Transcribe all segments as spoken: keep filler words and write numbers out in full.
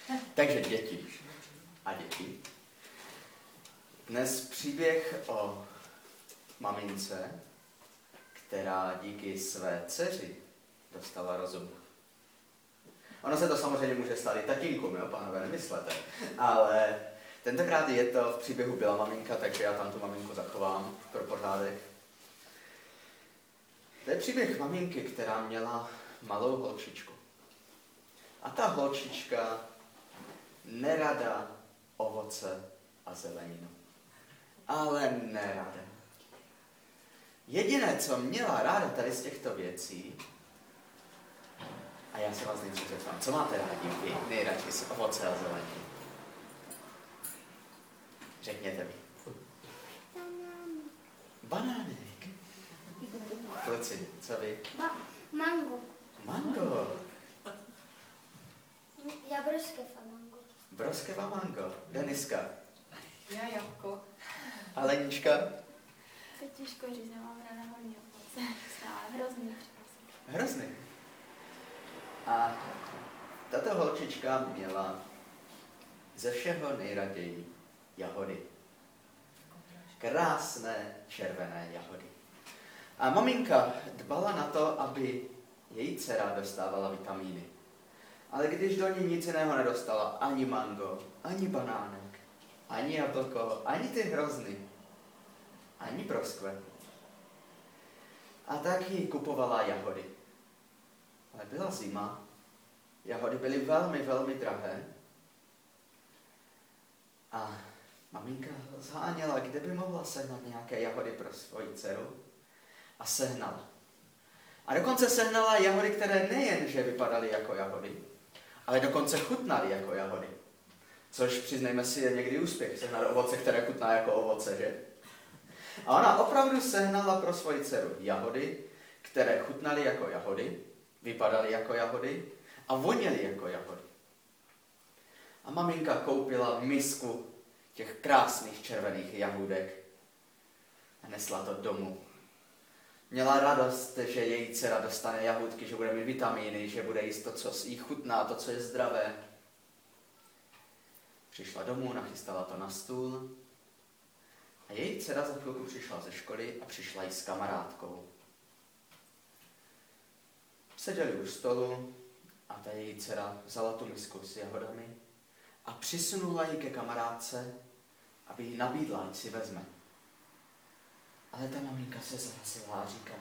Takže děti a děti. Dnes příběh o mamince, která díky své dceři dostala rozum. Ono se to samozřejmě může stát i tatínkům, jo, pánové, nemyslete. Ale tentokrát je to v příběhu byla maminka, takže já tam tu maminku zachovám pro pořádek. To je příběh maminky, která měla malou holčičku. A ta holčička nerada ovoce a zeleninu. Ale nerada. Jediné, co měla ráda tady z těchto věcí, a já se vás nejdřív zeptám, co máte rádi vy nejradši z ovoce a zeleniny? Řekněte mi. Banánek. Kluci, co vy? Ba- mango. Mango. Já broskev a mango. Broskev a mango. Deniska. Já jabko. A Lenička? To těžko říct, nemám ráda hodně ovoce. Stále hrozný. Hrozný. A tato holčička měla ze všeho nejraději jahody. Krásné červené jahody. A maminka dbala na to, aby její dcera dostávala vitamíny. Ale když do ní nic jiného nedostala, ani mango, ani banánek, ani jablko, ani ty hrozny, ani broskve. A tak jí kupovala jahody. Ale byla zima, jahody byly velmi, velmi drahé. A maminka zháněla, kde by mohla sehnat nějaké jahody pro svoji dceru. A sehnala. A dokonce sehnala jahody, které nejen, že vypadaly jako jahody, ale dokonce chutnaly jako jahody. Což, přiznejme si, je někdy úspěch, sehnat ovoce, které chutná jako ovoce, že? A ona opravdu sehnala pro svoji dceru jahody, které chutnaly jako jahody, vypadaly jako jahody a voněly jako jahody. A maminka koupila misku těch krásných červených jahůdek a nesla to domů. Měla radost, že její dcera dostane jahůdky, že bude mít vitamíny, že bude jíst to, co jí chutná, to, co je zdravé. Přišla domů, nachystala to na stůl a její dcera za chvilku přišla ze školy a přišla jí s kamarádkou. Seděli u stolu a ta její dcera vzala tu misku s jahodami a přisunula ji ke kamarádce, aby jí nabídla, ať si vezme. Ale ta maminka se zrazila a říká,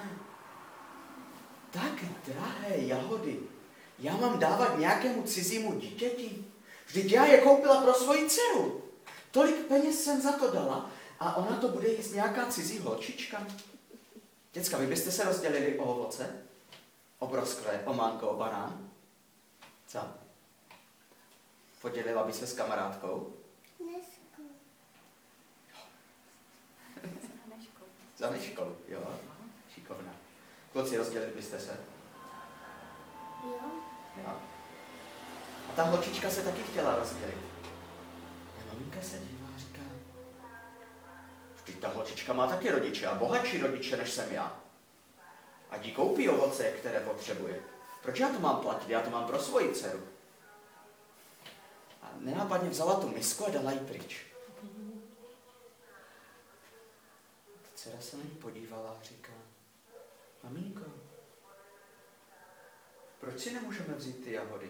tak drahé jahody, já mám dávat nějakému cizímu dítěti? Vždyť já je koupila pro svoji dceru. Tolik peněz jsem za to dala a ona to bude jíst nějaká cizí holčička. Děcka, vy byste se rozdělili o ovoce? O broskve, o mango, o banán? Co? Podělila by se s kamarádkou? Dneska. Za neškolu, jo. Šikovná. Kluci, rozdělili byste se? Jo. Jo. A ta holčička se taky chtěla rozdělit. A maminka se dívá a říká, vždyť ta holčička má taky rodiče a bohatší rodiče, než jsem já. Ať jí koupí ovoce, které potřebuje. Proč já to mám platit? Já to mám pro svoji dceru. A nenápadně vzala tu misku a dala ji pryč. Dcera se na ní podívala a říká, maminko, proč si nemůžeme vzít ty jahody?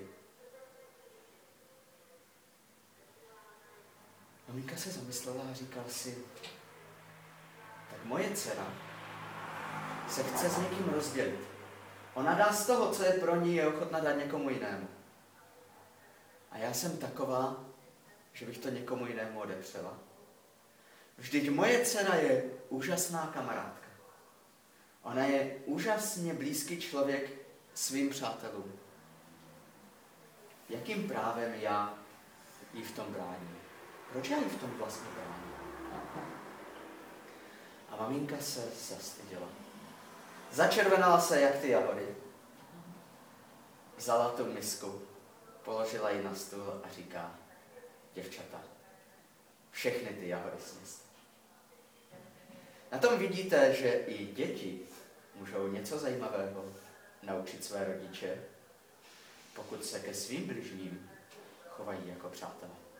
Maminka se zamyslela a říkala si, tak moje dcera se chce s někým rozdělit. Ona dá z toho, co je pro ní, je ochotna dát někomu jinému. A já jsem taková, že bych to někomu jinému odepřela. Vždyť moje dcera je úžasná kamarádka. Ona je úžasně blízký člověk svým přátelům. Jakým právem já jí v tom bráním? Proč já jí v tom vlastně bráním? A maminka se zastyděla. Začervenala se jak ty jahody. Vzala tu misku, položila ji na stůl a říká, děvčata, všechny ty jahody sněste. Na tom vidíte, že i děti můžou něco zajímavého naučit své rodiče, pokud se ke svým bližním chovají jako přátelé.